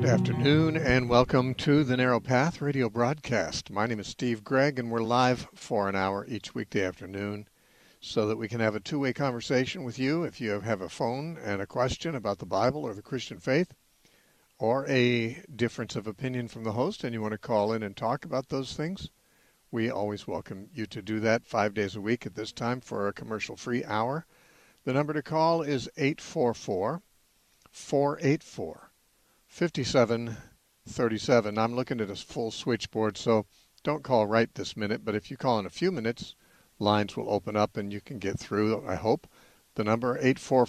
afternoon and welcome to the Narrow Path radio broadcast. My name is Steve Gregg and we're live for an hour each weekday afternoon so that we can have a two-way conversation with you if you have a phone and a question about the Bible or the Christian faith or a difference of opinion from the host and you want to call in and talk about those things. We always welcome you to do that 5 days a week at this time for a commercial-free hour. The number to call is 844-484-5737. I'm looking at a full switchboard, so don't call right this minute, but if you call in a few minutes, lines will open up and you can get through, I hope. The number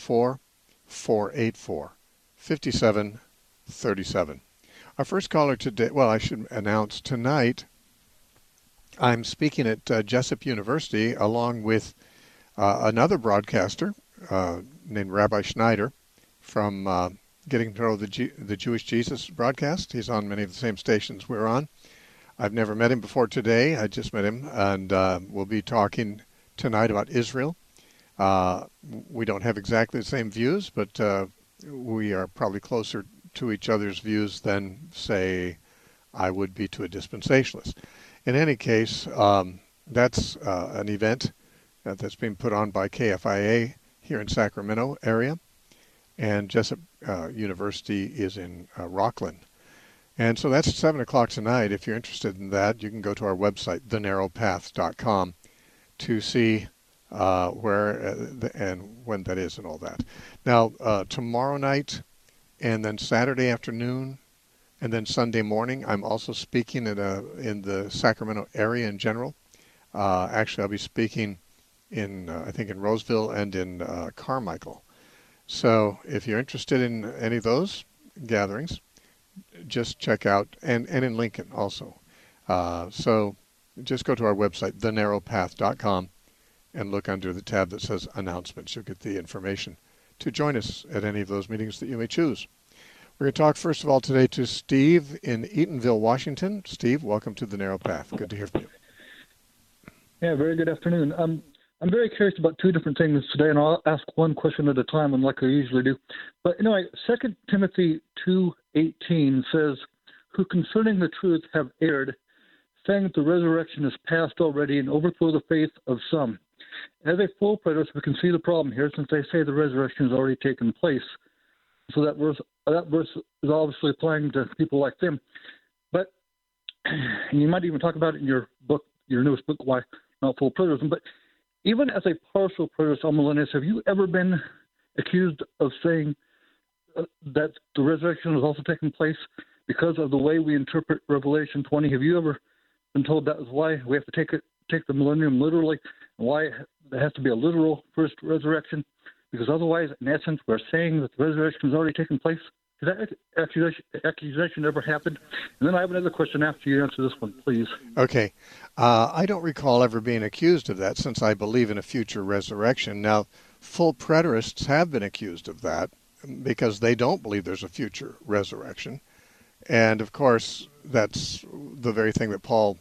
844-484-5737. Our first caller today, well, I should announce tonight, I'm speaking at Jessup University along with another broadcaster named Rabbi Schneider from Getting to Know the Jewish Jesus broadcast. He's on many of the same stations we're on. I've never met him before today. I just met him, and we'll be talking tonight about Israel. We don't have exactly the same views, but we are probably closer to each other's views than, say, I would be to a dispensationalist. In any case, that's an event that's being put on by KFIA here in Sacramento area, and Jessup University is in Rockland. And so that's at 7 o'clock tonight. If you're interested in that, you can go to our website, thenarrowpath.com, to see where and when that is and all that. Now, tomorrow night and then Saturday afternoon and then Sunday morning, I'm also speaking in the Sacramento area in general. Actually, I'll be speaking I think in Roseville and in Carmichael. So if you're interested in any of those gatherings, just check out, and in Lincoln also. So just go to our website, thenarrowpath.com, and look under the tab that says announcements. You'll get the information to join us at any of those meetings that you may choose. We're going to talk first of all today to Steve in Eatonville, Washington. Steve, welcome to the Narrow Path. Good to hear from you. Yeah, very good afternoon. I'm very curious about two different things today, and I'll ask one question at a time, unlike I usually do. But, 2 Timothy 2:18 says, "Who concerning the truth have erred, saying that the resurrection is past already and overthrow the faith of some." As a full preterist, we can see the problem here, since they say the resurrection has already taken place. So that verse is obviously applying to people like them. But, and you might even talk about it in your book, your newest book, Why Not Full Preterism, but even as a partial preterist amillennialist, have you ever been accused of saying that the resurrection has also taken place because of the way we interpret Revelation 20? Have you ever been told that is why we have to take the millennium literally, and why there has to be a literal first resurrection? Because otherwise, in essence, we're saying that the resurrection has already taken place. Has that accusation ever happened? And then I have another question after you answer this one, please. Okay. I don't recall ever being accused of that, since I believe in a future resurrection. Now, full preterists have been accused of that because they don't believe there's a future resurrection. And, of course, that's the very thing that Paul,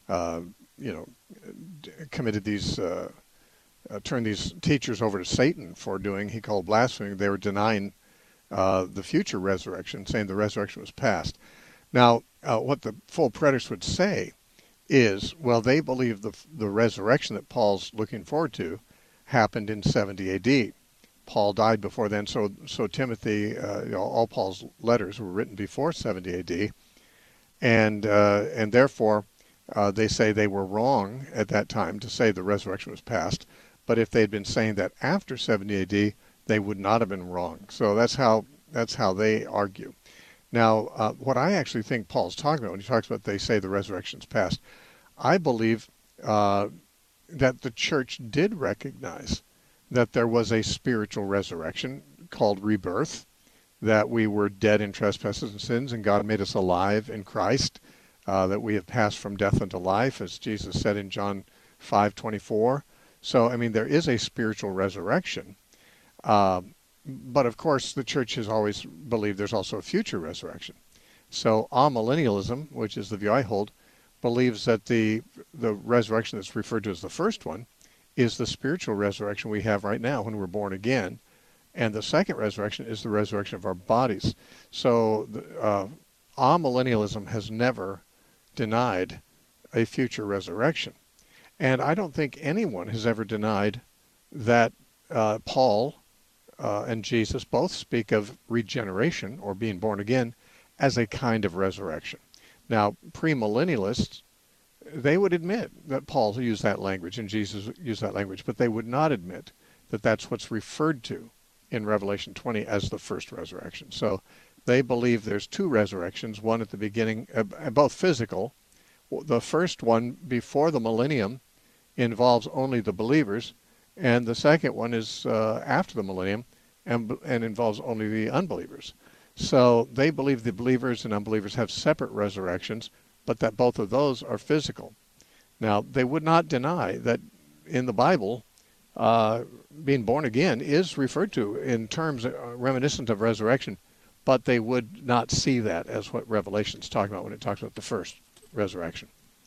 committed turned these teachers over to Satan for doing. He called blasphemy. They were denying the future resurrection, saying the resurrection was past. Now, what the full preterists would say is, well, they believe the resurrection that Paul's looking forward to happened in 70 A.D. Paul died before then, so Timothy, all Paul's letters were written before 70 A.D., and therefore they say they were wrong at that time to say the resurrection was past. But if they'd been saying that after 70 A.D., they would not have been wrong. So that's how they argue. Now, what I actually think Paul's talking about when he talks about they say the resurrection's past, I believe that the church did recognize that there was a spiritual resurrection called rebirth, that we were dead in trespasses and sins, and God made us alive in Christ, that we have passed from death unto life, as Jesus said in John 5:24. So, there is a spiritual resurrection. But, of course, the church has always believed there's also a future resurrection. So amillennialism, which is the view I hold, believes that the resurrection that's referred to as the first one is the spiritual resurrection we have right now when we're born again. And the second resurrection is the resurrection of our bodies. So amillennialism has never denied a future resurrection. And I don't think anyone has ever denied that Paul and Jesus both speak of regeneration or being born again as a kind of resurrection. Now, premillennialists, they would admit that Paul used that language and Jesus used that language, but they would not admit that that's what's referred to in Revelation 20 as the first resurrection. So they believe there's two resurrections, one at the beginning, both physical. The first one before the millennium involves only the believers, and the second one is after the millennium and involves only the unbelievers. So they believe the believers and unbelievers have separate resurrections, but that both of those are physical. Now, they would not deny that in the Bible, being born again is referred to in terms reminiscent of resurrection, but they would not see that as what Revelation is talking about when it talks about the first resurrection.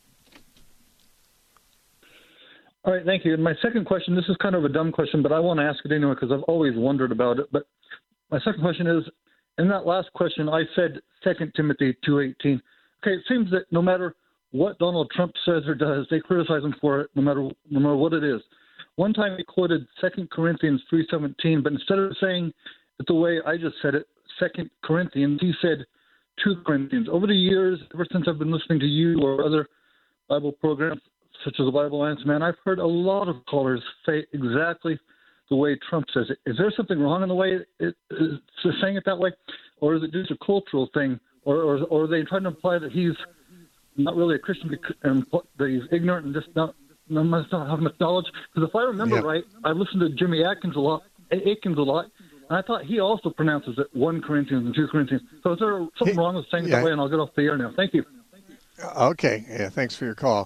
All right, thank you. And my second question, this is kind of a dumb question, but I want to ask it anyway because I've always wondered about it. But my second question is, in that last question, I said 2 Timothy 2:18. Okay, it seems that no matter what Donald Trump says or does, they criticize him for it, no matter what it is. One time he quoted 2 Corinthians 3:17, but instead of saying it the way I just said it, 2 Corinthians, he said 2 Corinthians. Over the years, ever since I've been listening to you or other Bible programs, such as the Bible Alliance, man, I've heard a lot of callers say exactly the way Trump says it. Is there something wrong in the way it's saying it that way? Or is it just a cultural thing? Or are they trying to imply that he's not really a Christian and that he's ignorant and just must not have much knowledge? Because if I remember right, I listened to Jimmy Atkins a lot, and I thought he also pronounces it 1 Corinthians and 2 Corinthians. So is there something wrong with saying it that way? And I'll get off the air now. Thank you. Okay. Yeah, thanks for your call.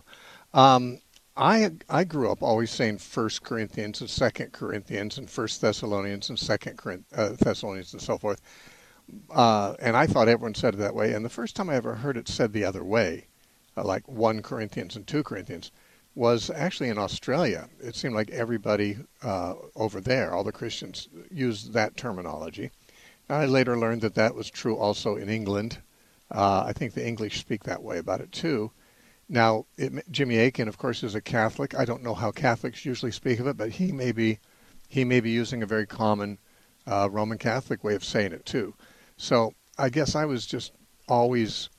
I grew up always saying 1 Corinthians and 2 Corinthians and 1 Thessalonians and 2 Thessalonians and so forth. And I thought everyone said it that way. And the first time I ever heard it said the other way, like 1 Corinthians and 2 Corinthians, was actually in Australia. It seemed like everybody over there, all the Christians, used that terminology. I later learned that that was true also in England. I think the English speak that way about it too. Now, Jimmy Akin, of course, is a Catholic. I don't know how Catholics usually speak of it, but he may be using a very common Roman Catholic way of saying it too. So I guess I was just always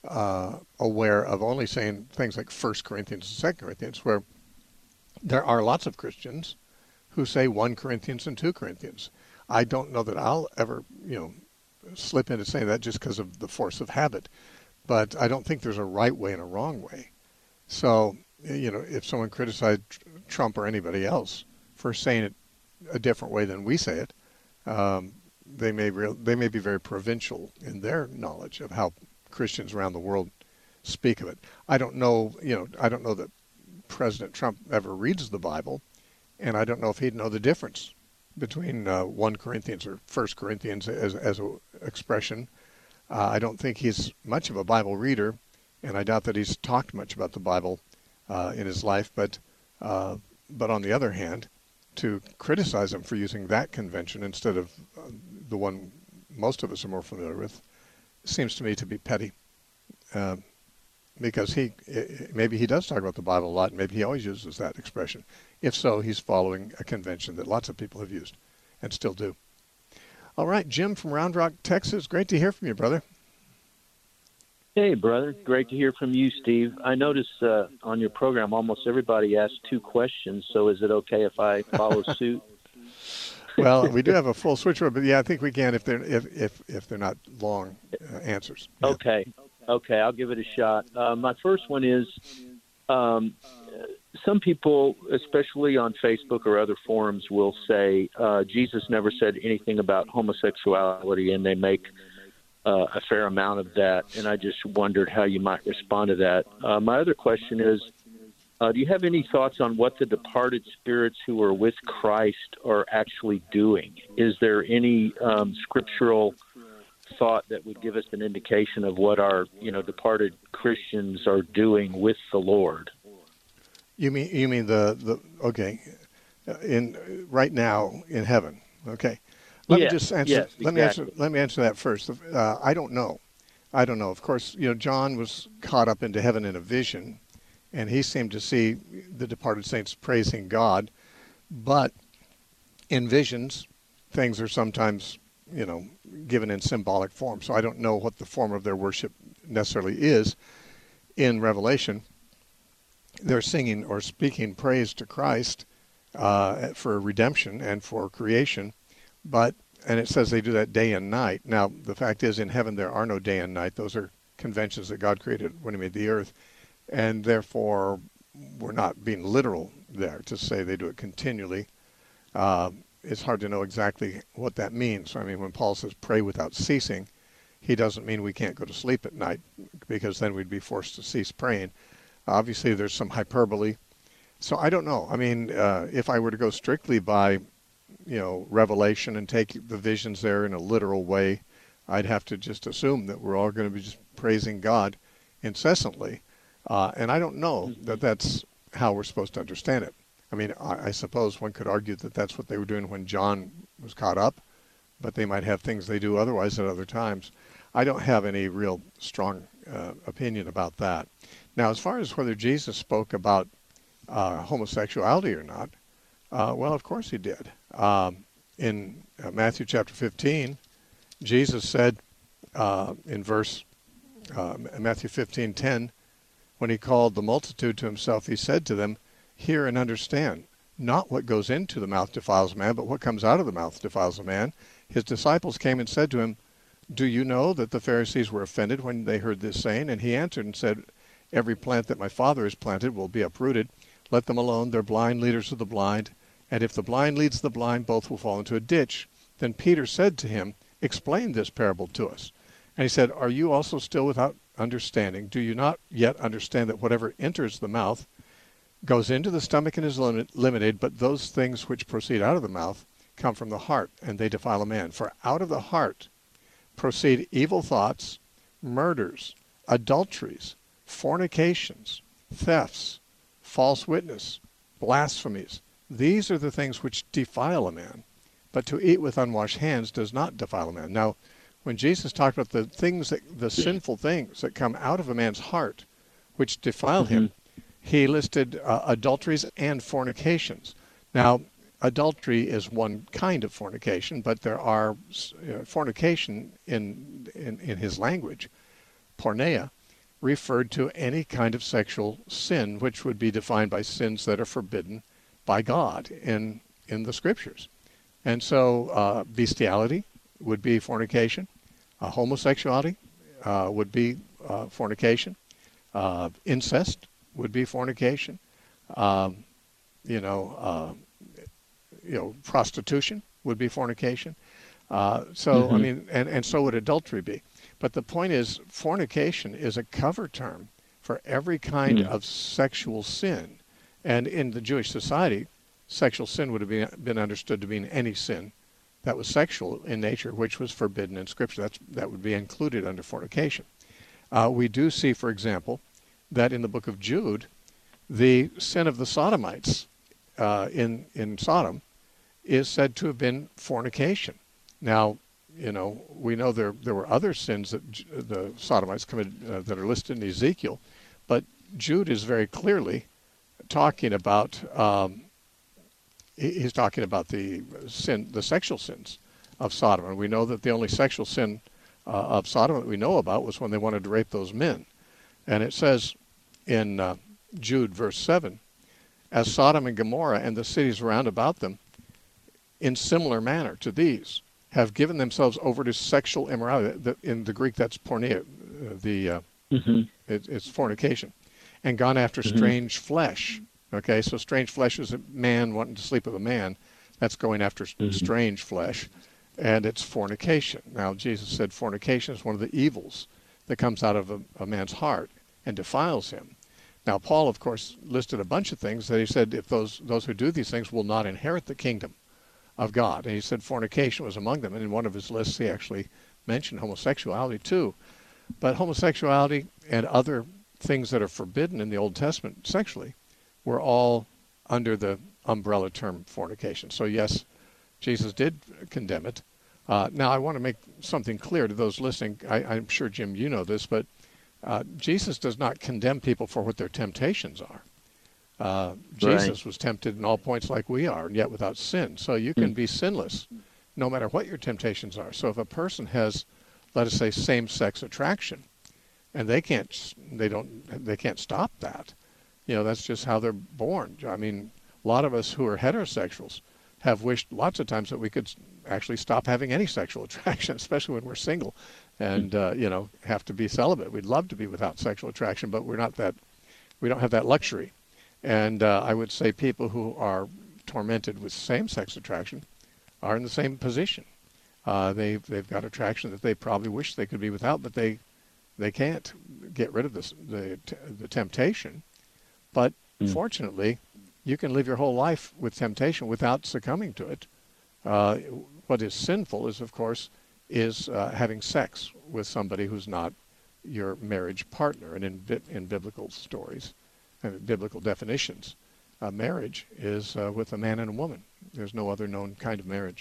aware of only saying things like 1 Corinthians and 2 Corinthians, where there are lots of Christians who say 1 Corinthians and 2 Corinthians. I don't know that I'll ever, slip into saying that just because of the force of habit. But I don't think there's a right way and a wrong way. So, if someone criticized Trump or anybody else for saying it a different way than we say it, they may be very provincial in their knowledge of how Christians around the world speak of it. I don't know that President Trump ever reads the Bible, and I don't know if he'd know the difference between 1 Corinthians or 1 Corinthians as an expression. I don't think he's much of a Bible reader, and I doubt that he's talked much about the Bible in his life. But on the other hand, to criticize him for using that convention instead of the one most of us are more familiar with seems to me to be petty. Because maybe he does talk about the Bible a lot, and maybe he always uses that expression. If so, he's following a convention that lots of people have used and still do. All right, Jim from Round Rock, Texas. Great to hear from you, brother. Hey, brother. Great to hear from you, Steve. I notice on your program almost everybody asks 2 questions, so is it okay if I follow suit? Well, we do have a full switcheroo, but yeah, I think we can if they're not long answers. Yeah. Okay, I'll give it a shot. My first one is some people, especially on Facebook or other forums, will say Jesus never said anything about homosexuality, and they make a fair amount of that, and I just wondered how you might respond to that. My other question is, do you have any thoughts on what the departed spirits who are with Christ are actually doing? Is there any scriptural thought that would give us an indication of what our departed Christians are doing with the Lord? You mean the okay, in right now in heaven? Okay, let me just answer. Yes, exactly. Let me answer that first. I don't know. I don't know. Of course, John was caught up into heaven in a vision, and he seemed to see the departed saints praising God. But in visions, things are sometimes, given in symbolic form. So I don't know what the form of their worship necessarily is. In Revelation, they're singing or speaking praise to Christ for redemption and for creation, and it says they do that day and night. Now, the fact is, in heaven there are no day and night. Those are conventions that God created when he made the earth, and therefore we're not being literal there to say they do it continually. It's hard to know exactly what that means. I mean, when Paul says pray without ceasing, he doesn't mean we can't go to sleep at night, because then we'd be forced to cease praying. Obviously, there's some hyperbole. So I don't know. I mean, if I were to go strictly by, Revelation and take the visions there in a literal way, I'd have to just assume that we're all going to be just praising God incessantly. And I don't know that that's how we're supposed to understand it. I mean, I suppose one could argue that that's what they were doing when John was caught up, but they might have things they do otherwise at other times. I don't have any real strong opinion about that. Now, as far as whether Jesus spoke about homosexuality or not, well, of course he did. In Matthew chapter 15, Jesus said in Matthew 15:10, when he called the multitude to himself, he said to them, "Hear and understand. Not what goes into the mouth defiles a man, but what comes out of the mouth defiles a man." His disciples came and said to him, "Do you know that the Pharisees were offended when they heard this saying?" And he answered and said, "Every plant that my Father has planted will be uprooted. Let them alone. They're blind leaders of the blind. And if the blind leads the blind, both will fall into a ditch." Then Peter said to him, "Explain this parable to us." And he said, "Are you also still without understanding? Do you not yet understand that whatever enters the mouth goes into the stomach and is limited, but those things which proceed out of the mouth come from the heart, and they defile a man? For out of the heart proceed evil thoughts, murders, adulteries, fornications, thefts, false witness, blasphemies. These are the things which defile a man. But to eat with unwashed hands does not defile a man." Now, when Jesus talked about the sinful things that come out of a man's heart, which defile him, he listed adulteries and fornications. Now, adultery is one kind of fornication, but there are fornication in his language. Porneia referred to any kind of sexual sin, which would be defined by sins that are forbidden by God in the scriptures. And so bestiality would be fornication. Homosexuality would be fornication. Incest would be fornication. Prostitution would be fornication. I mean, and so would adultery be. But the point is, fornication is a cover term for every kind of sexual sin. And in the Jewish society, sexual sin would have been understood to mean any sin that was sexual in nature, which was forbidden in Scripture. That would be included under fornication. We do see, for example, that in the book of Jude, the sin of the Sodomites in Sodom is said to have been fornication. Now, we know there were other sins that the Sodomites committed that are listed in Ezekiel, but Jude is very clearly talking about he's talking about the sexual sins of Sodom, and we know that the only sexual sin of Sodom that we know about was when they wanted to rape those men. And it says in Jude verse 7, "As Sodom and Gomorrah and the cities round about them, in similar manner to these, have given themselves over to sexual immorality." In the Greek, that's porneia. It's fornication. "And gone after strange flesh." Okay, so strange flesh is a man wanting to sleep with a man. That's going after strange flesh, and it's fornication. Now, Jesus said fornication is one of the evils that comes out of a man's heart and defiles him. Now, Paul, of course, listed a bunch of things that he said if those who do these things will not inherit the kingdom of God. And he said fornication was among them. And in one of his lists, he actually mentioned homosexuality too. But homosexuality and other things that are forbidden in the Old Testament sexually were all under the umbrella term fornication. So yes, Jesus did condemn it. Now, I want to make something clear to those listening. I'm sure, Jim, you know this, but Jesus does not condemn people for what their temptations are. Jesus was tempted in all points like we are, and yet without sin. So you can be sinless no matter what your temptations are. So if a person has, let us say, same-sex attraction, and they can't stop that, that's just how they're born. I mean, a lot of us who are heterosexuals have wished lots of times that we could actually stop having any sexual attraction, especially when we're single and, have to be celibate. We'd love to be without sexual attraction, but we don't have that luxury. And I would say people who are tormented with same-sex attraction are in the same position. They've got attraction that they probably wish they could be without, but they can't get rid of the temptation. But fortunately, you can live your whole life with temptation without succumbing to it. What is sinful is, of course, having sex with somebody who's not your marriage partner. And in biblical stories, biblical definitions, marriage is with a man and a woman. There's no other known kind of marriage.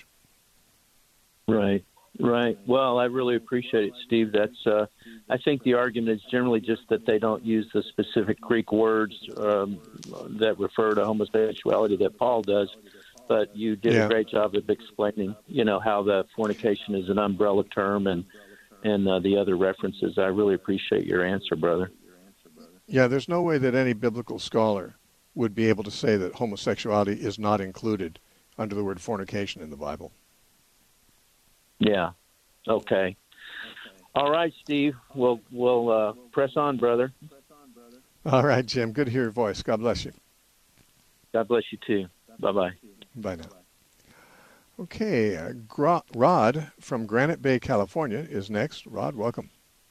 Right. Well, I really appreciate it, Steve. That's. I think the argument is generally just that they don't use the specific Greek words that refer to homosexuality that Paul does. But you did a great job of explaining, how the fornication is an umbrella term and the other references. I really appreciate your answer, brother. Yeah, there's no way that any biblical scholar would be able to say that homosexuality is not included under the word fornication in the Bible. Yeah. Okay. All right, Steve. We'll press on, brother. All right, Jim. Good to hear your voice. God bless you. God bless you, too. Bye-bye. Bye now. Okay. Rod from Granite Bay, California is next. Rod, welcome.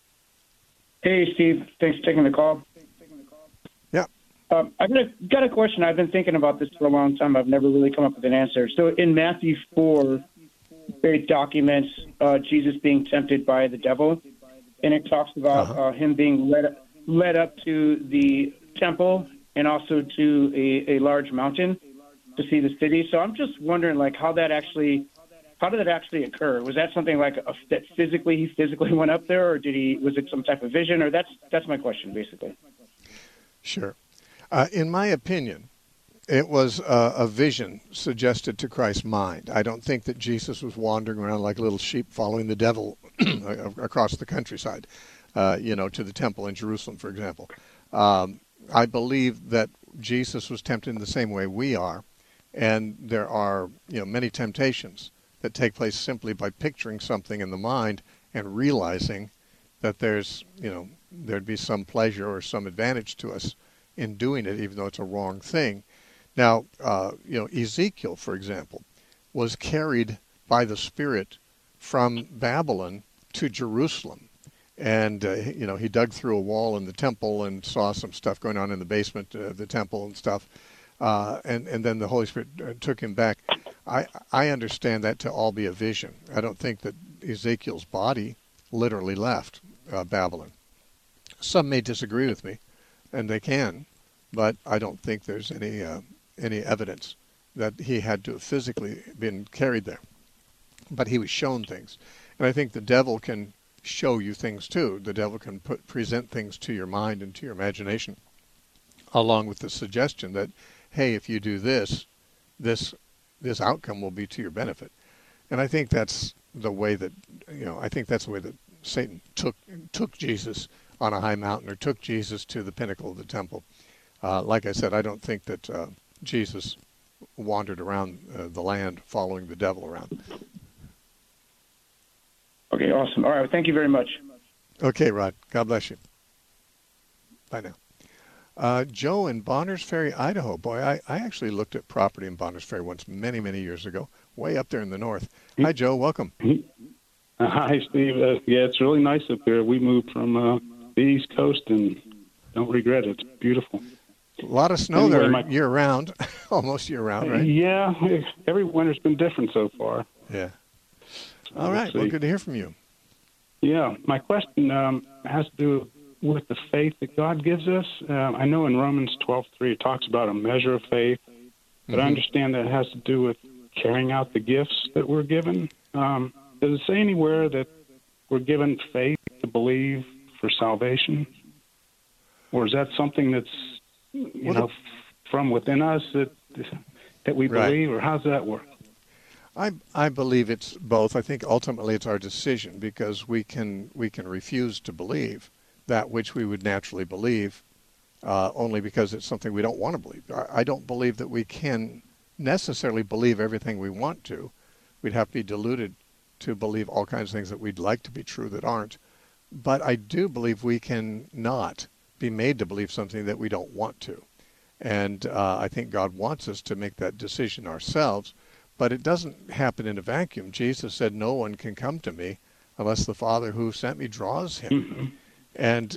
Hey, Steve. Thanks for taking the call. Yeah. I've got a question. I've been thinking about this for a long time. I've never really come up with an answer. So in Matthew 4, it documents Jesus being tempted by the devil, and it talks about him being led up to the temple and also to a large mountain to see the city. So I'm just wondering, how did that actually occur? Was that something that he physically went up there, or was it some type of vision? Or that's my question, basically. Sure. In my opinion, it was a vision suggested to Christ's mind. I don't think that Jesus was wandering around like a little sheep following the devil across the countryside, to the temple in Jerusalem, for example. I believe that Jesus was tempted in the same way we are, and there are many temptations that take place simply by picturing something in the mind and realizing that there'd be some pleasure or some advantage to us in doing it, even though it's a wrong thing. Now, Ezekiel, for example, was carried by the Spirit from Babylon to Jerusalem. And, he dug through a wall in the temple and saw some stuff going on in the basement of the temple and stuff. And then the Holy Spirit took him back. I understand that to all be a vision. I don't think that Ezekiel's body literally left Babylon. Some may disagree with me, and they can, but I don't think there's any evidence that he had to have physically been carried there. But he was shown things. And I think the devil can show you things too. The devil can present things to your mind and to your imagination, along with the suggestion that, hey, if you do this outcome will be to your benefit. And I think that's the way that Satan took Jesus on a high mountain, or took Jesus to the pinnacle of the temple. Like I said, I don't think that Jesus wandered around the land following the devil around. Okay, awesome. All right, thank you very much. Okay, Rod. God bless you. Bye now. Joe in Bonners Ferry, Idaho. Boy, I actually looked at property in Bonners Ferry once many, many years ago, way up there in the north. Hi, Joe. Welcome. Hi, Steve. Yeah, it's really nice up here. We moved from the East Coast and don't regret it. It's beautiful. A lot of snow there year-round, almost year-round, right? Yeah, every winter's been different so far. Yeah. All right. Well, good to hear from you. Yeah, my question has to do with the faith that God gives us. I know in Romans 12:3 it talks about a measure of faith, but I understand that it has to do with carrying out the gifts that we're given. Does it say anywhere that we're given faith to believe for salvation? Or is that something that's, from within us that we believe, or how's that work? I believe it's both. I think ultimately it's our decision, because we can refuse to believe that which we would naturally believe only because it's something we don't want to believe. I don't believe that we can necessarily believe everything we want to. We'd have to be deluded to believe all kinds of things that we'd like to be true that aren't. But I do believe we can not be made to believe something that we don't want to. And I think God wants us to make that decision ourselves. But it doesn't happen in a vacuum. Jesus said, "No one can come to me unless the Father who sent me draws him." Mm-hmm. And,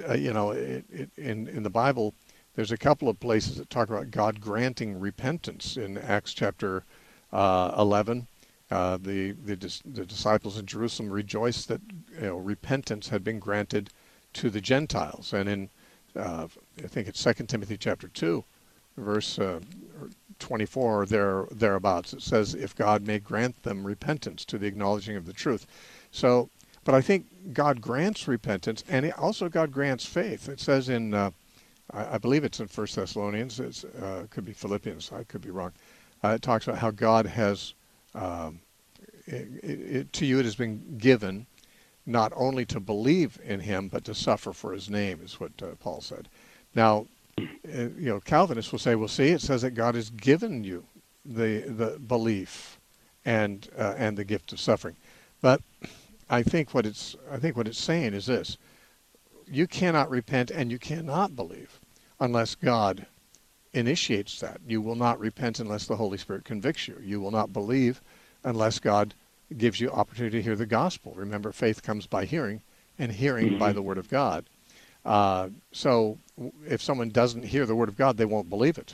in the Bible, there's a couple of places that talk about God granting repentance. In Acts chapter 11, the disciples in Jerusalem rejoiced that repentance had been granted to the Gentiles. And in, I think it's 2 Timothy chapter 2, verse 24 or thereabouts, it says, if God may grant them repentance to the acknowledging of the truth. So, but I think God grants repentance, and also God grants faith. It says in, I believe it's in 1 Thessalonians, it could be Philippians, I could be wrong. It talks about how God has, to you it has been given not only to believe in him, but to suffer for his name, is what Paul said. Now, Calvinists will say, well, see, it says that God has given you the belief and the gift of suffering. But I think what it's saying is this: you cannot repent and you cannot believe unless God initiates that. You will not repent unless the Holy Spirit convicts you. You will not believe unless God gives you opportunity to hear the gospel. Remember, faith comes by hearing, and hearing by the word of God. So if someone doesn't hear the word of God, they won't believe it.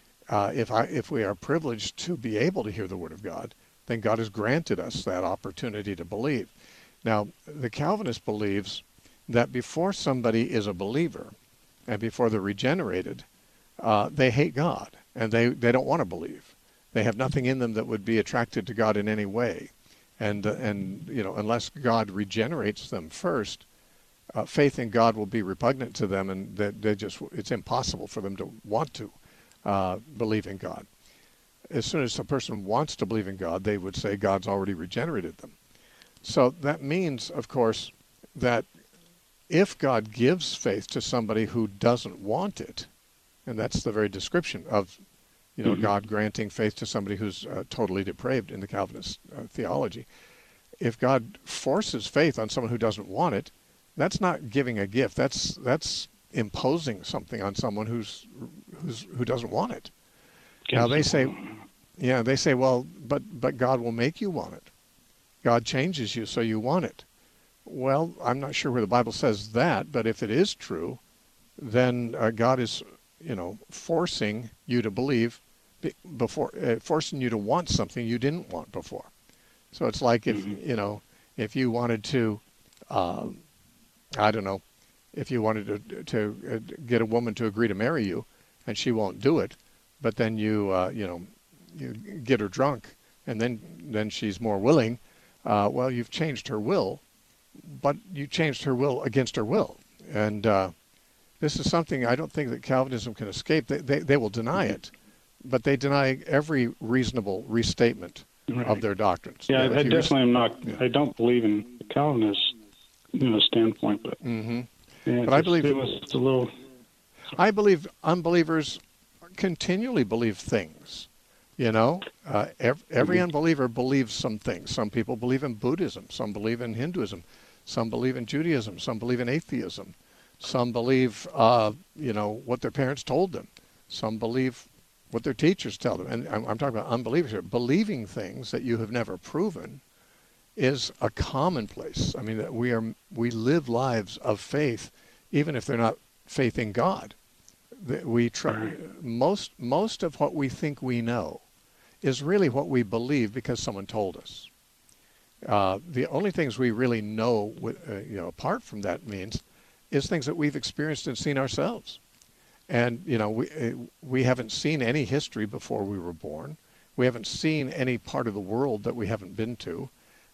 If we are privileged to be able to hear the word of God, then God has granted us that opportunity to believe. Now, the Calvinist believes that before somebody is a believer and before they're regenerated, they hate God and they don't want to believe. They have nothing in them that would be attracted to God in any way. And unless God regenerates them first, faith in God will be repugnant to them, and it's impossible for them to want to believe in God. As soon as a person wants to believe in God, they would say God's already regenerated them. So that means, of course, that if God gives faith to somebody who doesn't want it, and that's the very description of God granting faith to somebody who's totally depraved in the Calvinist theology. If God forces faith on someone who doesn't want it, that's not giving a gift. That's imposing something on someone who doesn't want it. Now they say, well, but God will make you want it. God changes you so you want it. Well, I'm not sure where the Bible says that, but if it is true, then God is, forcing you to believe before, forcing you to want something you didn't want before. So it's like if you wanted to, if you wanted to get a woman to agree to marry you, and she won't do it, but then you get her drunk, and then she's more willing. Well, you've changed her will, but you changed her will against her will, and this is something I don't think that Calvinism can escape. They will deny it, but they deny every reasonable restatement of their doctrines. Yeah, I definitely am not. Yeah. I don't believe in the Calvinist standpoint, but but I believe it was a little. I believe unbelievers continually believe things. Every unbeliever believes some things. Some people believe in Buddhism. Some believe in Hinduism. Some believe in Judaism. Some believe in atheism. Some believe, what their parents told them. Some believe what their teachers tell them. And I'm talking about unbelievers here. Believing things that you have never proven is a commonplace. I mean, we live lives of faith, even if they're not faith in God. We try, most of what we think we know is really what we believe because someone told us. The only things we really know, apart from that means, is things that we've experienced and seen ourselves. And, we haven't seen any history before we were born. We haven't seen any part of the world that we haven't been to.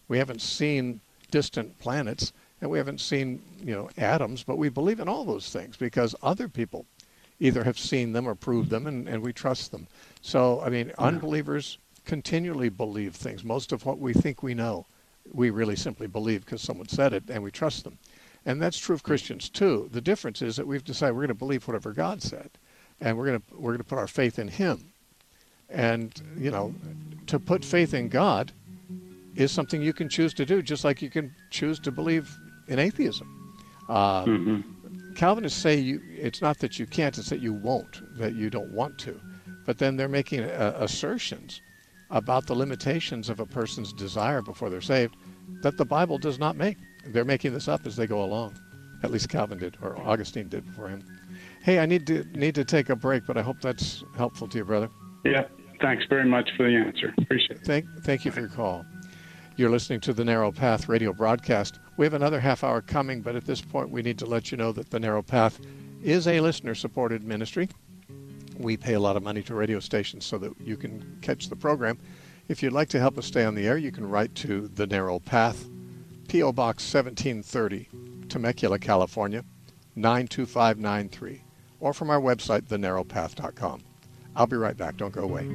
We haven't seen distant planets, and we haven't seen, atoms, but we believe in all those things because other people either have seen them or proved them, and we trust them. So, unbelievers continually believe things. Most of what we think we know, we really simply believe because someone said it, and we trust them. And that's true of Christians too. The difference is that we've decided we're going to believe whatever God said, and we're going to put our faith in Him. And to put faith in God is something you can choose to do, just like you can choose to believe in atheism. Calvinists say it's not that you can't, it's that you won't, that you don't want to. But then they're making assertions about the limitations of a person's desire before they're saved that the Bible does not make. They're making this up as they go along. At least Calvin did, or Augustine did before him. Hey, I need to take a break, but I hope that's helpful to you, brother. Yeah, thanks very much for the answer. Appreciate it. Thank you for your call. You're listening to the Narrow Path radio broadcast. We have another half hour coming, but at this point we need to let you know that the Narrow Path is a listener-supported ministry. We pay a lot of money to radio stations so that you can catch the program. If you'd like to help us stay on the air, you can write to The Narrow Path, P.O. Box 1730, Temecula, California, 92593, or from our website, thenarrowpath.com. I'll be right back. Don't go away.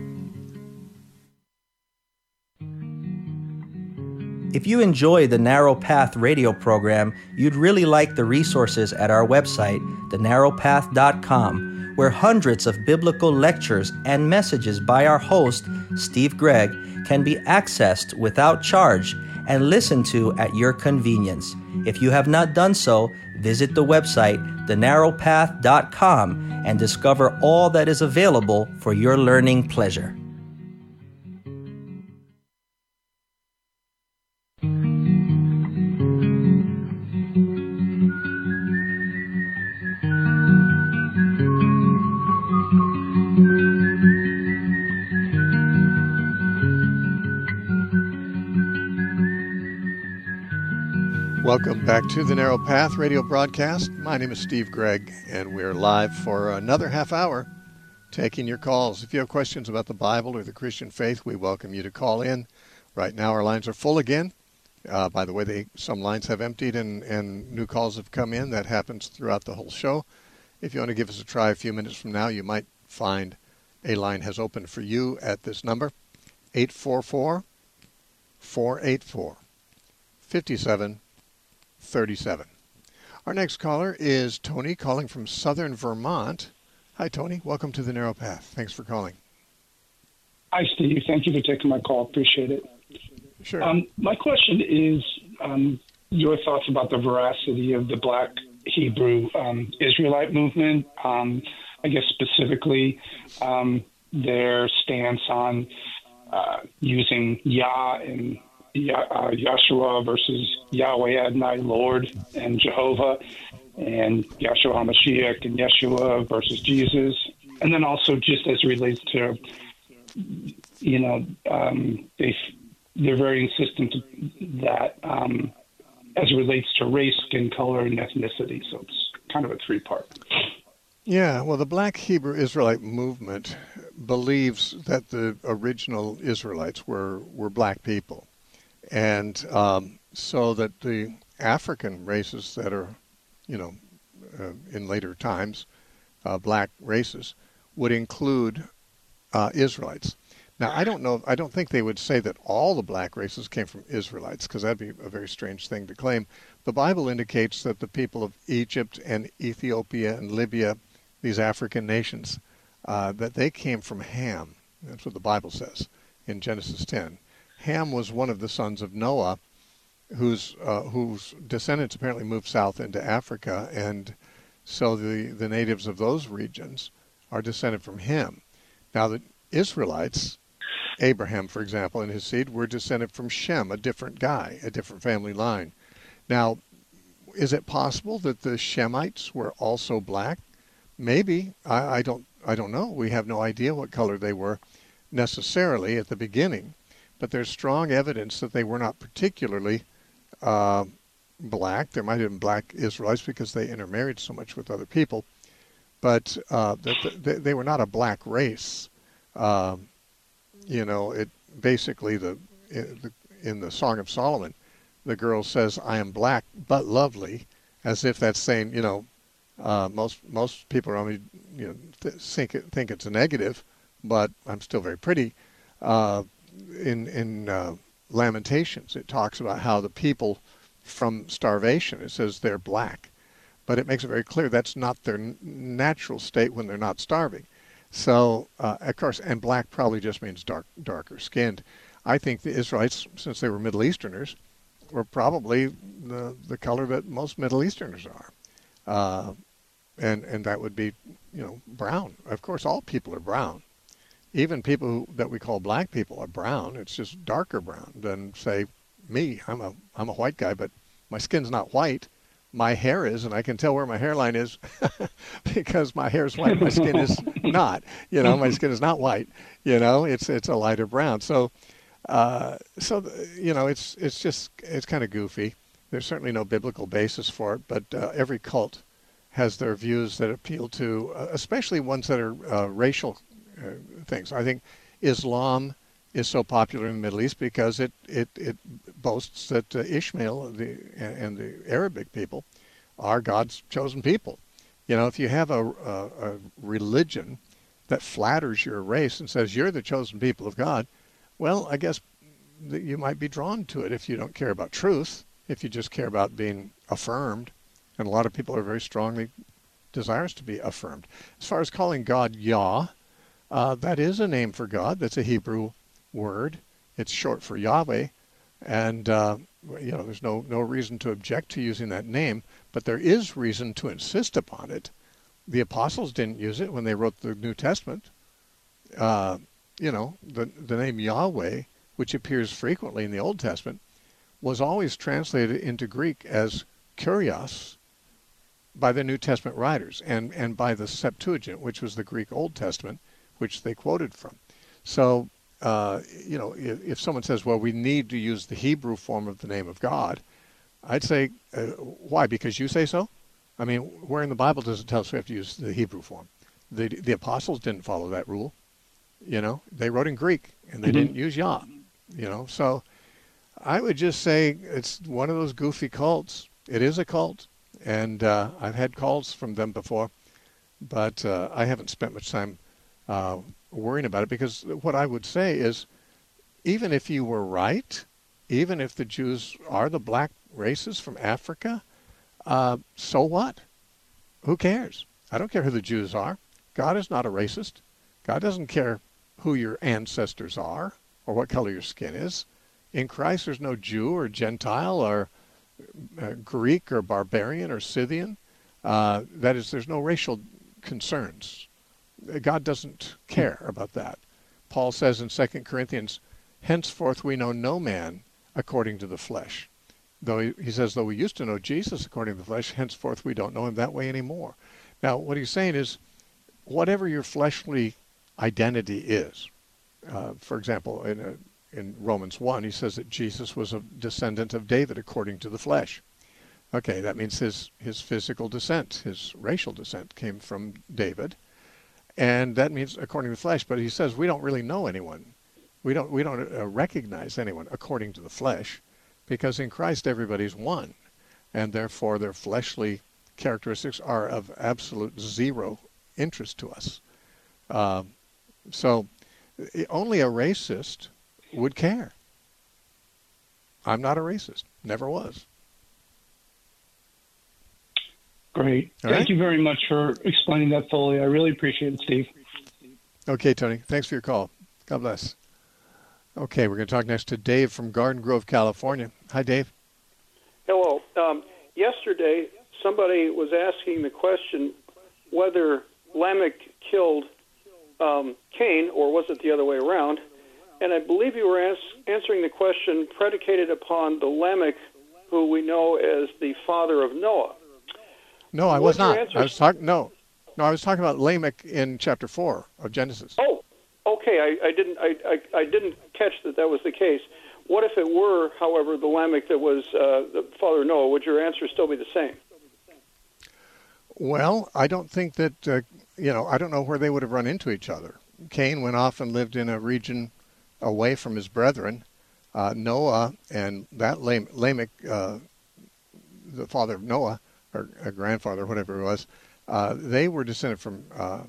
If you enjoy the Narrow Path radio program, you'd really like the resources at our website, thenarrowpath.com, where hundreds of biblical lectures and messages by our host, Steve Gregg, can be accessed without charge and listened to at your convenience. If you have not done so, visit the website, thenarrowpath.com, and discover all that is available for your learning pleasure. Welcome back to the Narrow Path radio broadcast. My name is Steve Gregg, and we're live for another half hour taking your calls. If you have questions about the Bible or the Christian faith, we welcome you to call in. Right now our lines are full again. By the way, some lines have emptied and new calls have come in. That happens throughout the whole show. If you want to give us a try a few minutes from now, you might find a line has opened for you at this number, 844-484-5737. Our next caller is Tony, calling from southern Vermont. Hi, Tony. Welcome to the Narrow Path. Thanks for calling. Hi, Steve. Thank you for taking my call. Appreciate it. Sure. My question is your thoughts about the veracity of the Black Hebrew Israelite movement. I guess specifically their stance on using Yah and Yahshua versus Yahweh Adonai Lord and Jehovah, and Yahshua HaMashiach and Yeshua versus Jesus. And then also just as it relates to, they're very insistent that as it relates to race, skin color, and ethnicity. So it's kind of a three-part. Yeah, well, the Black Hebrew Israelite movement believes that the original Israelites were black people. And so that the African races that are, in later times, black races, would include Israelites. Now, I don't think they would say that all the black races came from Israelites, because that'd be a very strange thing to claim. The Bible indicates that the people of Egypt and Ethiopia and Libya, these African nations, that they came from Ham. That's what the Bible says in Genesis 10. Ham was one of the sons of Noah, whose descendants apparently moved south into Africa, and so the natives of those regions are descended from him. Now, the Israelites, Abraham, for example, and his seed, were descended from Shem, a different guy, a different family line. Now, is it possible that the Shemites were also black? Maybe. I don't know. We have no idea what color they were necessarily at the beginning. But there's strong evidence that they were not particularly black. There might have been black Israelites because they intermarried so much with other people, but they were not a black race. It basically in the Song of Solomon, the girl says, "I am black but lovely," as if that's saying, most people are only think it's a negative, but I'm still very pretty. In Lamentations, it talks about how the people from starvation, it says they're black, but it makes it very clear that's not their natural state when they're not starving. So, of course, and black probably just means darker skinned. I think the Israelites, since they were Middle Easterners, were probably the color that most Middle Easterners are. And that would be, brown. Of course, all people are brown. Even people that we call black people are brown. It's just darker brown than, say, me. I'm a white guy, but my skin's not white. My hair is, and I can tell where my hairline is because my hair is white. My skin is not. My skin is not white. It's a lighter brown. So it's kind of goofy. There's certainly no biblical basis for it, but every cult has their views that appeal to, especially ones that are racial things. I think Islam is so popular in the Middle East because it boasts that Ishmael and the Arabic people are God's chosen people. If you have a religion that flatters your race and says you're the chosen people of God, well, I guess that you might be drawn to it if you don't care about truth, if you just care about being affirmed. And a lot of people are very strongly desirous to be affirmed. As far as calling God Yah, that is a name for God. That's a Hebrew word. It's short for Yahweh. And, there's no reason to object to using that name, but there is reason to insist upon it. The apostles didn't use it when they wrote the New Testament. The name Yahweh, which appears frequently in the Old Testament, was always translated into Greek as Kyrios by the New Testament writers and by the Septuagint, which was the Greek Old Testament, which they quoted from. So, if someone says, well, we need to use the Hebrew form of the name of God, I'd say, why? Because you say so? I mean, where in the Bible does it tell us we have to use the Hebrew form? The apostles didn't follow that rule. They wrote in Greek, and they didn't use Yah. So I would just say it's one of those goofy cults. It is a cult, and I've had calls from them before, but I haven't spent much time worrying about it, because what I would say is, even if you were right, even if the Jews are the black races from Africa, so what? Who cares? I don't care who the Jews are. God is not a racist. God doesn't care who your ancestors are or what color your skin is. In Christ, there's no Jew or Gentile or Greek or barbarian or Scythian. That is, there's no racial concerns. God doesn't care about that. Paul says in 2 Corinthians, henceforth we know no man according to the flesh. Though he says, though we used to know Jesus according to the flesh, henceforth we don't know him that way anymore. Now, what he's saying is, whatever your fleshly identity is, for example, in Romans 1, he says that Jesus was a descendant of David according to the flesh. Okay, that means his physical descent, his racial descent came from David. And that means according to the flesh, but he says we don't really know anyone. We don't recognize anyone according to the flesh, because in Christ everybody's one, and therefore their fleshly characteristics are of absolute zero interest to us. So only a racist would care. I'm not a racist. Never was. Great. All Thank right. you very much for explaining that fully. I really appreciate it, Steve. Okay, Tony. Thanks for your call. God bless. Okay, we're going to talk next to Dave from Garden Grove, California. Hi, Dave. Hello. Yesterday, somebody was asking the question whether Lamech killed Cain, or was it the other way around? And I believe you were answering the question predicated upon the Lamech, who we know as the father of Noah. No, I was not. I was talking. No, I was talking about Lamech in chapter 4 of Genesis. Oh, okay. I didn't catch that was the case. What if it were, however, the Lamech that was the father of Noah? Would your answer still be the same? Well, I don't think that I don't know where they would have run into each other. Cain went off and lived in a region away from his brethren. Noah and that Lamech, the father of Noah, or grandfather, whatever it was, they were descended from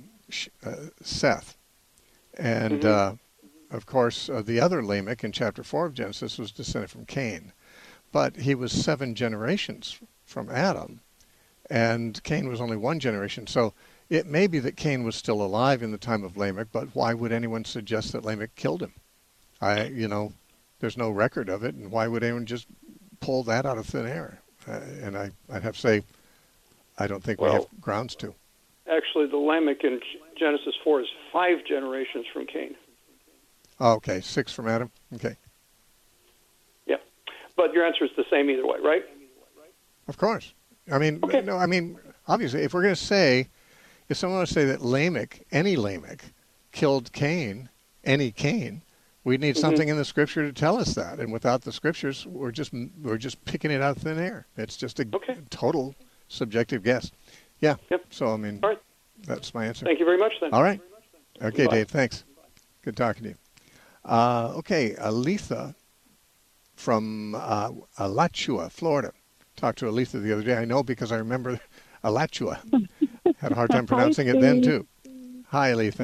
Seth. And, of course, the other Lamech in chapter 4 of Genesis was descended from Cain. But he was 7 generations from Adam, and Cain was only 1 generation. So it may be that Cain was still alive in the time of Lamech, but why would anyone suggest that Lamech killed him? There's no record of it, and why would anyone just pull that out of thin air? And I'd have to say, I don't think we have grounds to. Actually, the Lamech in Genesis 4 is 5 generations from Cain. Oh, okay, 6 from Adam. Okay. Yeah, but your answer is the same either way, right? Of course. I mean, obviously, if we're going to say, if someone wants to say that Lamech, any Lamech, killed Cain, any Cain, we need something in the Scripture to tell us that. And without the Scriptures, we're just picking it out of thin air. It's just a total subjective guess. Yeah. Yep. So, that's my answer. Thank you very much, then. All right. Okay, Bye. Dave, thanks. Good talking to you. Okay, Aletha from Alachua, Florida. Talked to Aletha the other day. I know because I remember Alachua. Had a hard time pronouncing it then, too. Hi, Aletha.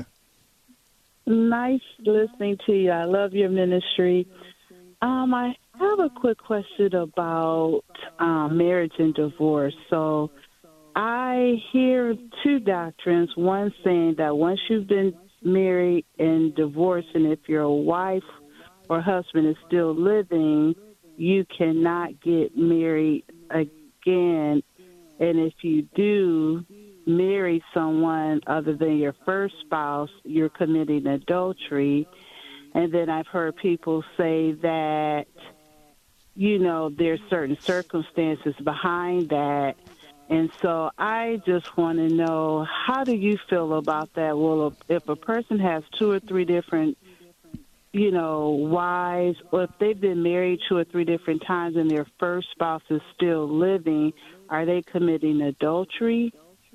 Nice listening to you. I love your ministry. I have a quick question about marriage and divorce. So I hear 2 doctrines, one saying that once you've been married and divorced, and if your wife or husband is still living, you cannot get married again. And if you do marry someone other than your first spouse, you're committing adultery. And then I've heard people say that, there's certain circumstances behind that. And so I just want to know, how do you feel about that? Well, if a person has 2 or 3 different, wives, or if they've been married 2 or 3 different times and their first spouse is still living, are they committing adultery?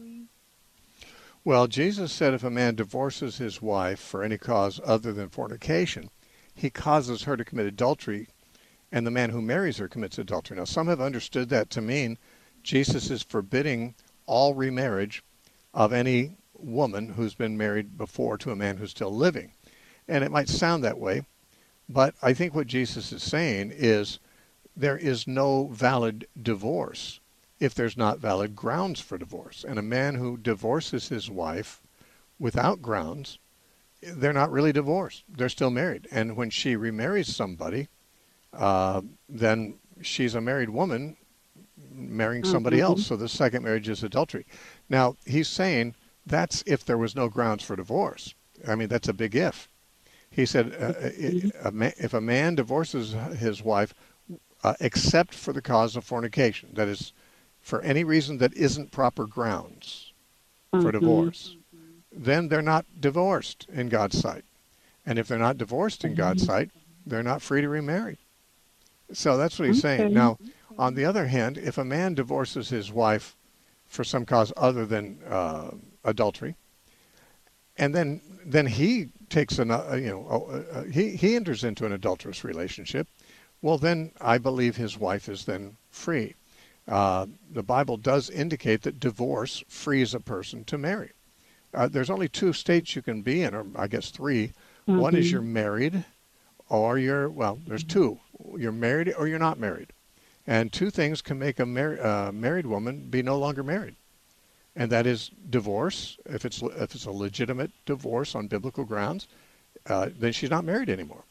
Well, Jesus said if a man divorces his wife for any cause other than fornication, he causes her to commit adultery, and the man who marries her commits adultery. Now, some have understood that to mean Jesus is forbidding all remarriage of any woman who's been married before to a man who's still living. And it might sound that way, but I think what Jesus is saying is there is no valid divorce if there's not valid grounds for divorce. And a man who divorces his wife without grounds, they're not really divorced. They're still married. And when she remarries somebody, then she's a married woman marrying somebody else. So the second marriage is adultery. Now, he's saying that's if there was no grounds for divorce. I mean, that's a big if. He said if a man divorces his wife except for the cause of fornication, that is, for any reason that isn't proper grounds for divorce, then they're not divorced in God's sight. And if they're not divorced in God's sight, they're not free to remarry. So that's what he's saying. Now, on the other hand, if a man divorces his wife for some cause other than adultery, and then he takes he enters into an adulterous relationship, well, then I believe his wife is then free. The Bible does indicate that divorce frees a person to marry. There's only 2 states you can be in, or I guess 3. One is you're married, or there's 2. You're married or you're not married. And 2 things can make a married woman be no longer married. And that is divorce. If it's a legitimate divorce on biblical grounds, then she's not married anymore.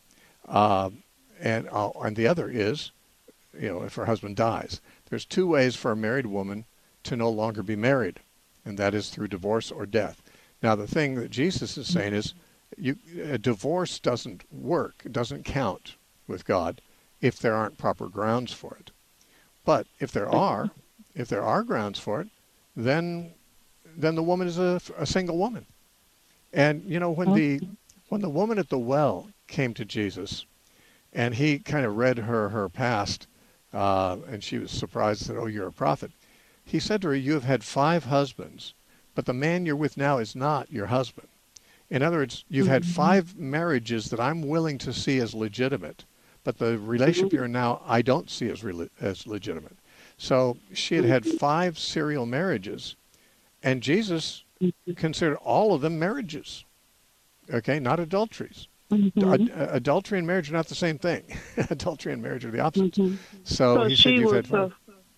And the other is, if her husband dies. There's 2 ways for a married woman to no longer be married, and that is through divorce or death. Now, the thing that Jesus is saying is, a divorce doesn't work, it doesn't count with God if there aren't proper grounds for it. But if there are grounds for it, then the woman is a single woman. And when the woman at the well came to Jesus, and he kind of read her past, and she was surprised and said, "Oh, you're a prophet." He said to her, "You have had 5 husbands, but the man you're with now is not your husband." In other words, you've had 5 marriages that I'm willing to see as legitimate, but the relationship you're in now, I don't see as legitimate. So she had had 5 serial marriages, and Jesus considered all of them marriages. Okay, not adulteries. Adultery and marriage are not the same thing. Adultery and marriage are the opposites. So he said, "You've had 5."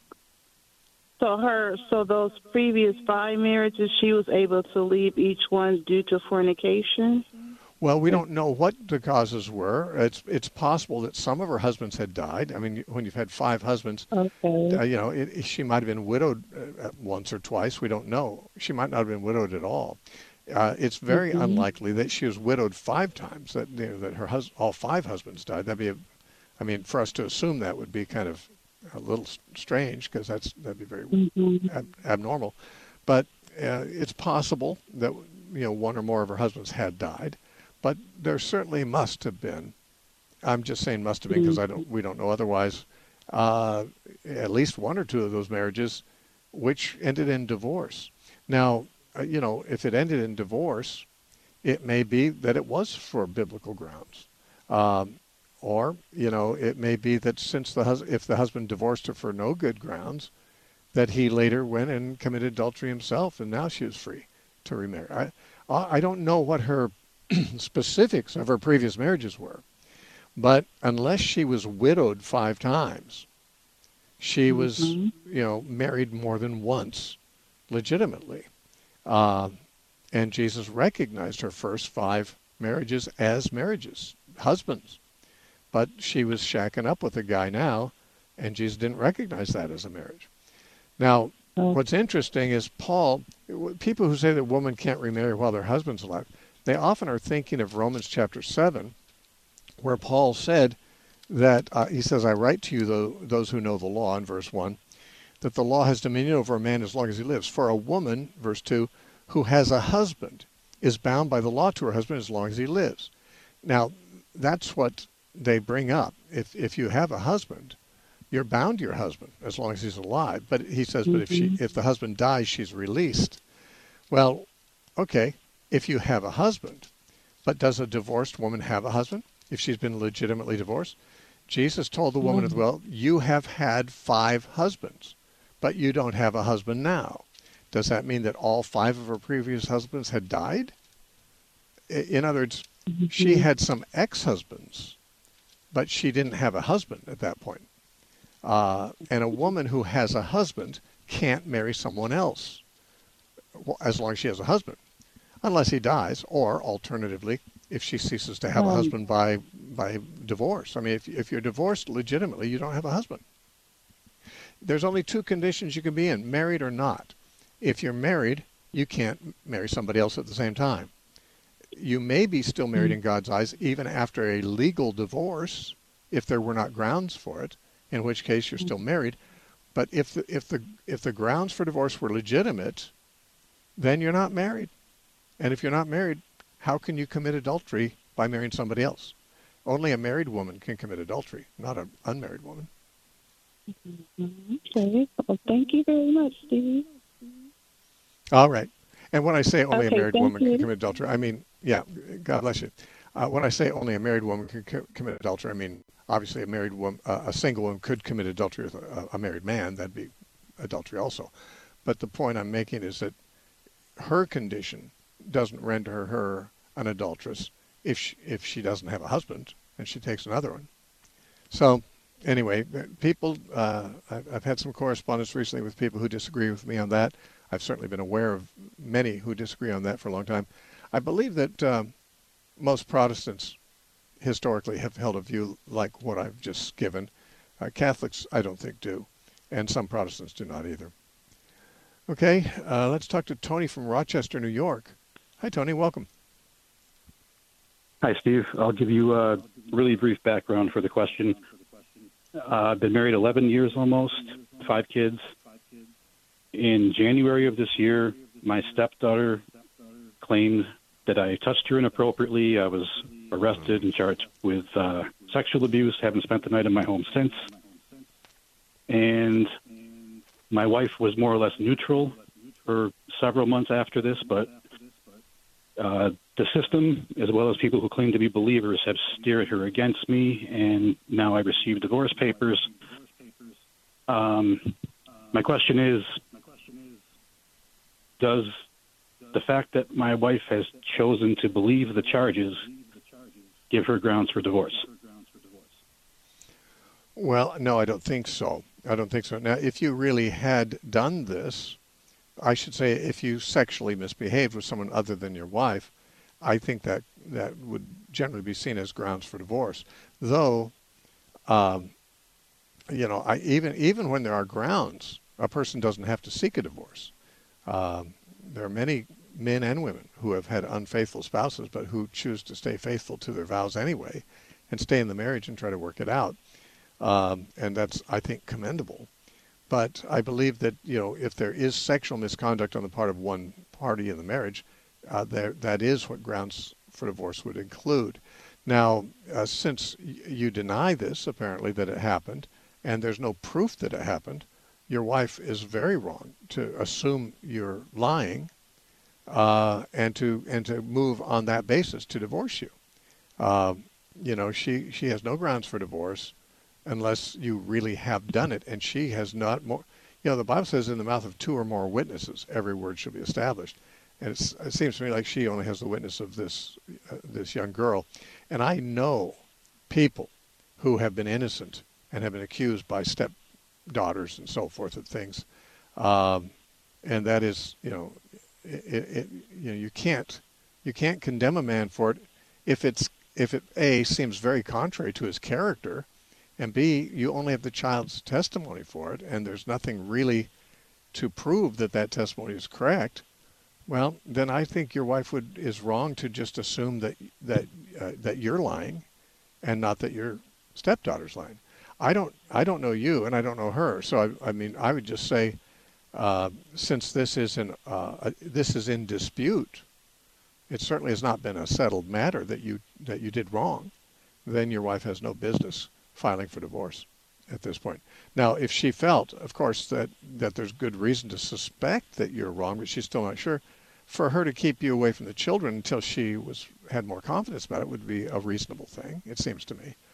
So those previous 5 marriages, she was able to leave each one due to fornication? Well, we don't know what the causes were. It's possible that some of her husbands had died. I mean, when you've had 5 husbands, she might have been widowed once or twice. We don't know. She might not have been widowed at all. It's very unlikely that she was widowed 5 times. That her all 5 husbands died. For us to assume that would be kind of a little strange, because that'd be very abnormal. But it's possible that one or more of her husbands had died. But there certainly must have been. I'm just saying must have been because we don't know otherwise. At least 1 or 2 of those marriages, which ended in divorce. Now, if it ended in divorce, it may be that it was for biblical grounds, or it may be that if the husband divorced her for no good grounds, that he later went and committed adultery himself, and now she was free to remarry. I don't know what her specifics of her previous marriages were, but unless she was widowed 5 times, she was married more than once legitimately, and Jesus recognized her first 5 marriages as marriages, husbands, but she was shacking up with a guy now, and Jesus didn't recognize that as a marriage. Now, what's interesting is people who say that women can't remarry while their husband's alive, they often are thinking of Romans chapter 7, where Paul said that, he says, "I write to you, those who know the law," in verse 1, "that the law has dominion over a man as long as he lives. For a woman," verse 2, "who has a husband is bound by the law to her husband as long as he lives." Now, that's what they bring up. If you have a husband, you're bound to your husband as long as he's alive. But he says, but if the husband dies, she's released. Well, okay. If you have a husband, but does a divorced woman have a husband if she's been legitimately divorced? Jesus told the woman at the well, "You have had 5 husbands, but you don't have a husband now." Does that mean that all 5 of her previous husbands had died? In other words, she had some ex-husbands, but she didn't have a husband at that point. And a woman who has a husband can't marry someone else as long as she has a husband, unless he dies, or alternatively, if she ceases to have a husband by divorce. I mean, if you're divorced legitimately, you don't have a husband. There's only 2 conditions you can be in, married or not. If you're married, you can't marry somebody else at the same time. You may be still married in God's eyes even after a legal divorce, if there were not grounds for it, in which case you're still married. But if the grounds for divorce were legitimate, then you're not married. And if you're not married, how can you commit adultery by marrying somebody else? Only a married woman can commit adultery, not an unmarried woman. Okay. Well, thank you very much, Steve. All right. And when I say only a married woman can commit adultery, I mean, yeah, God bless you. When I say only a married woman can commit adultery, I mean, obviously a single woman could commit adultery with a married man. That'd be adultery also. But the point I'm making is that her condition doesn't render her an adulteress if she doesn't have a husband and she takes another one. So anyway, people, I've had some correspondence recently with people who disagree with me on that. I've certainly been aware of many who disagree on that for a long time. I believe that most Protestants historically have held a view like what I've just given. Catholics, I don't think, do, and some Protestants do not either. Okay, let's talk to Tony from Rochester, New York. Hi, Tony. Welcome. Hi, Steve. I'll give you a really brief background for the question. I've been married 11 years almost, 5 kids. In January of this year, my stepdaughter claimed that I touched her inappropriately. I was arrested and charged with sexual abuse, haven't spent the night in my home since. And my wife was more or less neutral for several months after this, but The system, as well as people who claim to be believers, have steered her against me, and now I received divorce papers. My question is, does the fact that my wife has chosen to believe the charges give her grounds for divorce? Well, no, I don't think so. I don't think so. Now, if you really had done this, I should say if you sexually misbehaved with someone other than your wife, I think that would generally be seen as grounds for divorce. Though, even when there are grounds, a person doesn't have to seek a divorce. There are many men and women who have had unfaithful spouses, but who choose to stay faithful to their vows anyway and stay in the marriage and try to work it out. And that's, I think, commendable. But I believe that, if there is sexual misconduct on the part of one party in the marriage, that is what grounds for divorce would include. Now, since you deny this, apparently, that it happened, and there's no proof that it happened, your wife is very wrong to assume you're lying, and to move on that basis to divorce you. She has no grounds for divorce unless you really have done it, and she has not more. The Bible says in the mouth of two or more witnesses, every word shall be established. And it seems to me like she only has the witness of this young girl. And I know people who have been innocent and have been accused by stepdaughters and so forth of things. And that is, you can't condemn a man for it if it A, seems very contrary to his character, and B, you only have the child's testimony for it, and there's nothing really to prove that testimony is correct. Well, then I think your wife is wrong to just assume that you're lying, and not that your stepdaughter's lying. I don't know you, and I don't know her. So I would just say, since this is in dispute, it certainly has not been a settled matter that you did wrong. Then your wife has no business filing for divorce at this point. Now, if she felt, of course, that there's good reason to suspect that you're wrong, but she's still not sure, for her to keep you away from the children until she had more confidence about it would be a reasonable thing, it seems to me.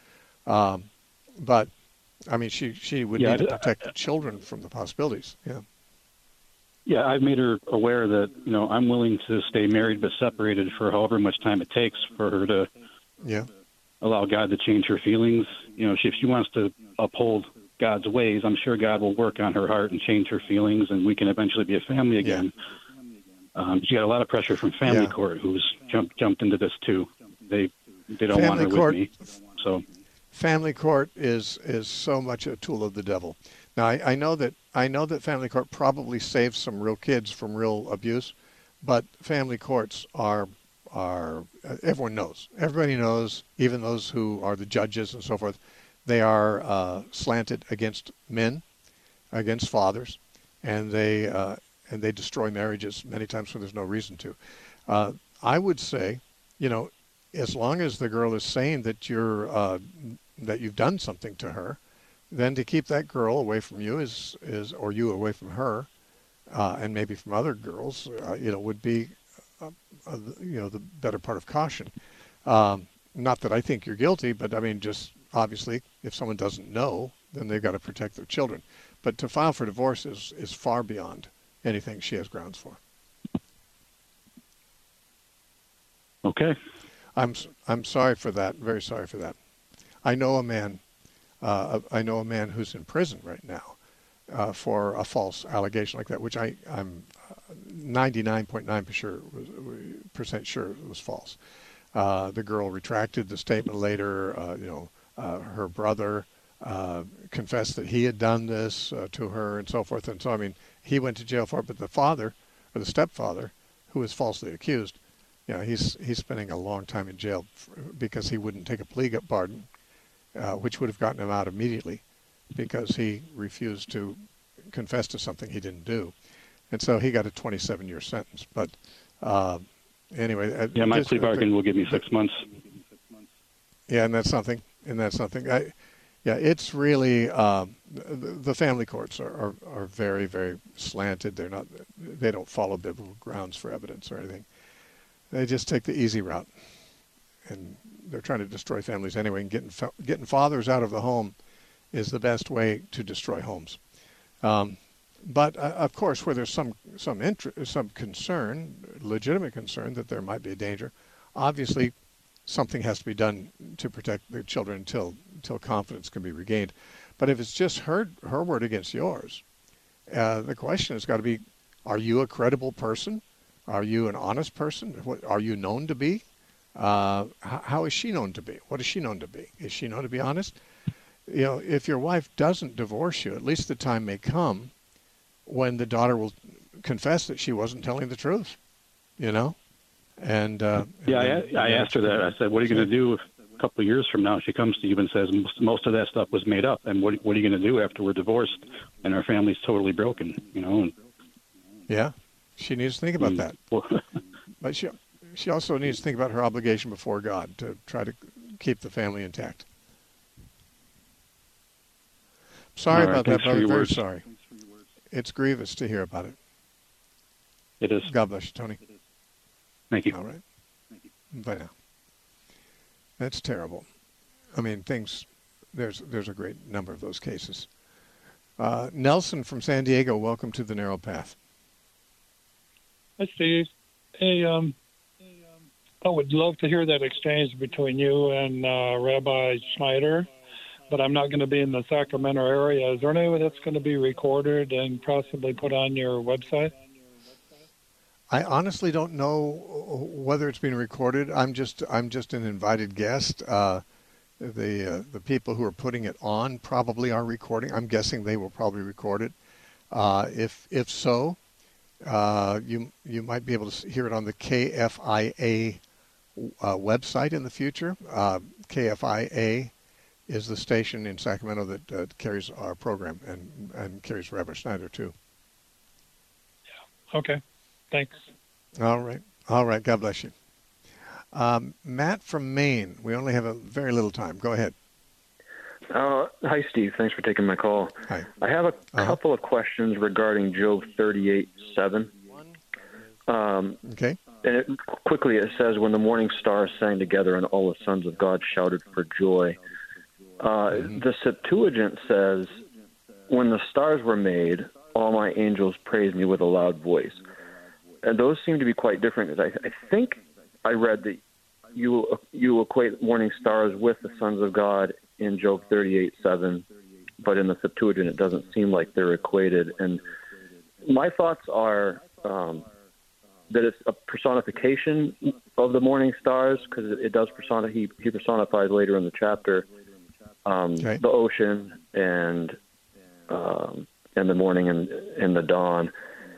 But she would need to protect the children from the possibilities. Yeah. Yeah, I've made her aware that I'm willing to stay married but separated for however much time it takes for her to allow God to change her feelings. If she wants to uphold God's ways, I'm sure God will work on her heart and change her feelings, and we can eventually be a family again. She got a lot of pressure from family court, who's jumped into this too. They don't want her with me. So family court is so much a tool of the devil. Now I know that family court probably saves some real kids from real abuse, but family courts are everyone knows. Everybody knows, even those who are the judges and so forth. They are slanted against men, against fathers, and they destroy marriages many times when there's no reason to. I would say, as long as the girl is saying that that you've done something to her, then to keep that girl away from you or you away from her, and maybe from other girls, would be the better part of caution. Not that I think you're guilty, but just obviously, if someone doesn't know, then they've got to protect their children. But to file for divorce is far beyond anything she has grounds for. Okay. I'm sorry for that. Very sorry for that. I know a man who's in prison right now for a false allegation like that, which I'm 99.9% sure was false. The girl retracted the statement later. Her brother confessed that he had done this to her and so forth. And so, he went to jail for it, but the father, or the stepfather, who was falsely accused, he's spending a long time in jail because he wouldn't take a plea pardon, which would have gotten him out immediately because he refused to confess to something he didn't do. And so he got a 27-year sentence. But anyway. My plea bargain will give me 6 months. Yeah, and that's something. It's really the family courts are very, very slanted. They don't follow biblical grounds for evidence or anything. They just take the easy route, and they're trying to destroy families anyway. And getting fathers out of the home is the best way to destroy homes. But of course, where there's some concern, legitimate concern that there might be a danger, obviously something has to be done to protect the children until confidence can be regained. But if it's just her word against yours, the question has got to be: are you a credible person? Are you an honest person? What are you known to be? How is she known to be? What is she known to be? Is she known to be honest? You know, if your wife doesn't divorce you, at least the time may come when the daughter will confess that she wasn't telling the truth. You know, and I asked her that. I said, "What are you going to do if a couple of years from now she comes to you and says most of that stuff was made up? And what are you going to do after we're divorced and our family's totally broken?" You know. And, yeah. She needs to think about that. But she also needs to think about her obligation before God to try to keep the family intact. Sorry about that, brother. Very sorry. It's grievous to hear about it. It is. God bless you, Tony. Thank you. All right. Bye now. That's terrible. I mean, there's a great number of those cases. Nelson from San Diego, welcome to the Narrow Path. Hi, Steve. Hey, I would love to hear that exchange between you and Rabbi Schneider, but I'm not going to be in the Sacramento area. Is there any way that's going to be recorded and possibly put on your website? I honestly don't know whether it's being recorded. I'm just an invited guest. The people who are putting it on probably are recording. I'm guessing they will probably record it. If so, you might be able to hear it on the KFIA website in the future. KFIA is the station in Sacramento that carries our program and carries Rabbi Schneider too. Yeah. Okay. Thanks. All right. God bless you. Matt from Maine. We only have a very little time. Go ahead. Hi, Steve. Thanks for taking my call. Hi. I have a couple of questions regarding Job 38:7. Okay. And quickly it says, when the morning stars sang together and all the sons of God shouted for joy. The Septuagint says, when the stars were made, all my angels praised me with a loud voice. And those seem to be quite different. I think I read that you equate morning stars with the sons of God in Job 38:7, but in the Septuagint it doesn't seem like they're equated. And my thoughts are that it's a personification of the morning stars, because it does he personifies later in the chapter the ocean and the morning and the dawn.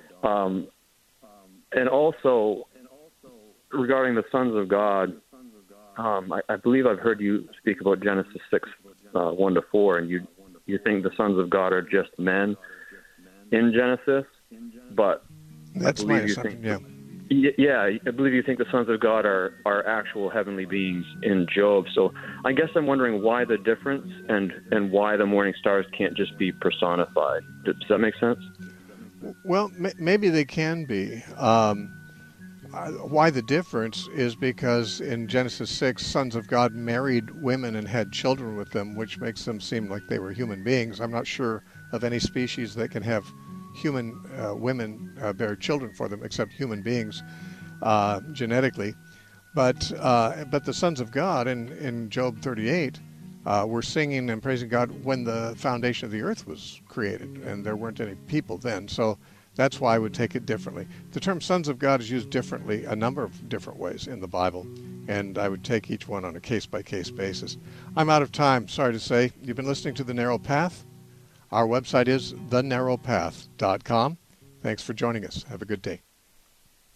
And also regarding the sons of God, I believe I've heard you speak about Genesis 6:1-4, and you think the sons of God are just men in Genesis, but that's my assumption. Yeah, I believe you think the sons of God are actual heavenly beings in Job. So I guess I'm wondering why the difference and why the morning stars can't just be personified. Does that make sense? Well, maybe they can be. Why the difference is because in Genesis 6, sons of God married women and had children with them, which makes them seem like they were human beings. I'm not sure of any species that can have human women bear children for them, except human beings genetically. But the sons of God in Job 38 were singing and praising God when the foundation of the earth was created, and there weren't any people then. So that's why I would take it differently. The term sons of God is used differently a number of different ways in the Bible, and I would take each one on a case-by-case basis. I'm out of time, sorry to say. You've been listening to The Narrow Path. Our website is thenarrowpath.com. Thanks for joining us. Have a good day.